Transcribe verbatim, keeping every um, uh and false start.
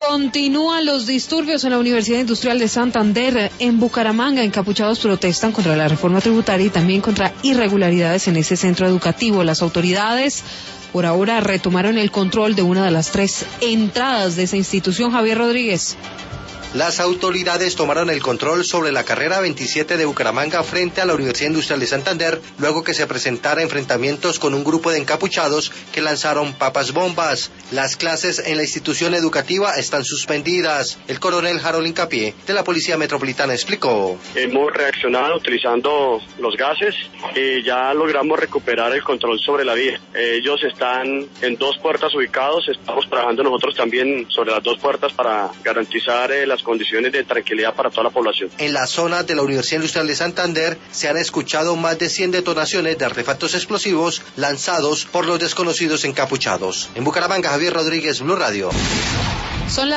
Continúan los disturbios en la Universidad Industrial de Santander. En Bucaramanga, encapuchados protestan contra la reforma tributaria y también contra irregularidades en ese centro educativo. Las autoridades por ahora retomaron el control de una de las tres entradas de esa institución. Javier Rodríguez. Las autoridades tomaron el control sobre la carrera veintisiete de Bucaramanga frente a la Universidad Industrial de Santander, luego que se presentara enfrentamientos con un grupo de encapuchados que lanzaron papas bombas. Las clases en la institución educativa están suspendidas. El coronel Harold Hincapié, de la Policía Metropolitana, explicó. Hemos reaccionado utilizando los gases y ya logramos recuperar el control sobre la vía. Ellos están en dos puertas ubicados, estamos trabajando nosotros también sobre las dos puertas para garantizar eh, las condiciones de tranquilidad para toda la población. En la zona de la Universidad Industrial de Santander se han escuchado más de cien detonaciones de artefactos explosivos lanzados por los desconocidos encapuchados. En Bucaramanga, Javier Rodríguez, Blue Radio. Son las